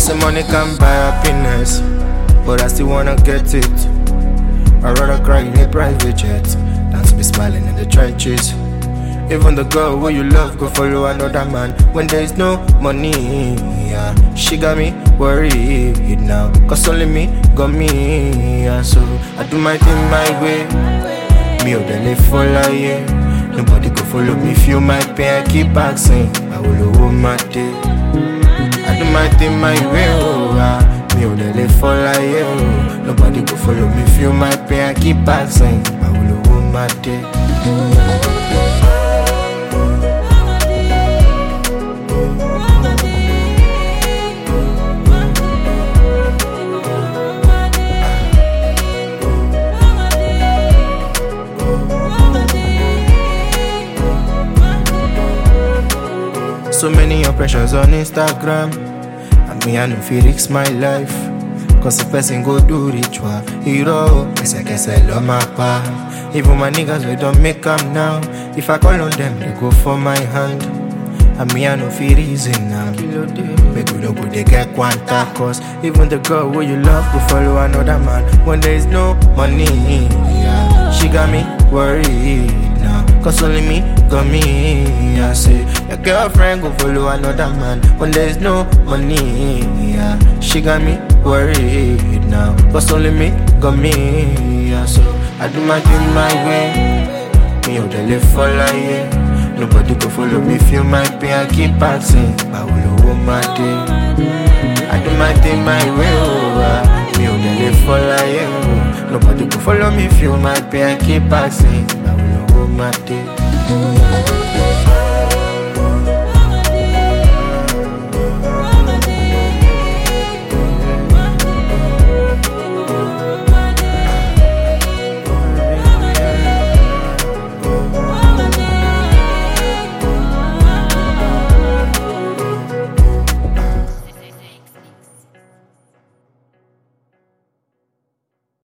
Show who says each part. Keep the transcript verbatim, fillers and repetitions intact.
Speaker 1: say money can buy happiness, but I still wanna get it. I'd rather cry in a private jet than to be smiling in the trenches. Even the girl who you love go follow another man when there is no money. Yeah, she got me worried now, cause only me got me. Yeah, so I do my thing my way. Me or the live for life. Nobody go follow me, feel my pain. I keep asking, I will hold my day. I do my thing my way. Oh, ah. Me or the live for life. Oh. Nobody go follow me, feel my pain. I keep asking, I will hold my day. So many oppressions on Instagram, and me I no fit risk my life. Cause the person go do ritual, hero, I guess I love my pa. Even my niggas we don't make them now. If I call on them, they go for my hand. And me I no fit reason now. Make we no go they get quanta. Cause even the girl who you love go follow another man when there is no money. Yeah. She got me worried now, cause only me got me. I say your girlfriend go follow another man when there is no money. Yeah, she got me worried now, cause only me got me. Yeah, so I do my thing my way. Me or the live for life. Nobody go follow me, feel my pain. I keep asking, I will hold my day. I do my thing my way. Oh, ah. Me or the live for life. Nobody go follow me, feel my pain. I keep asking, I will hold my day.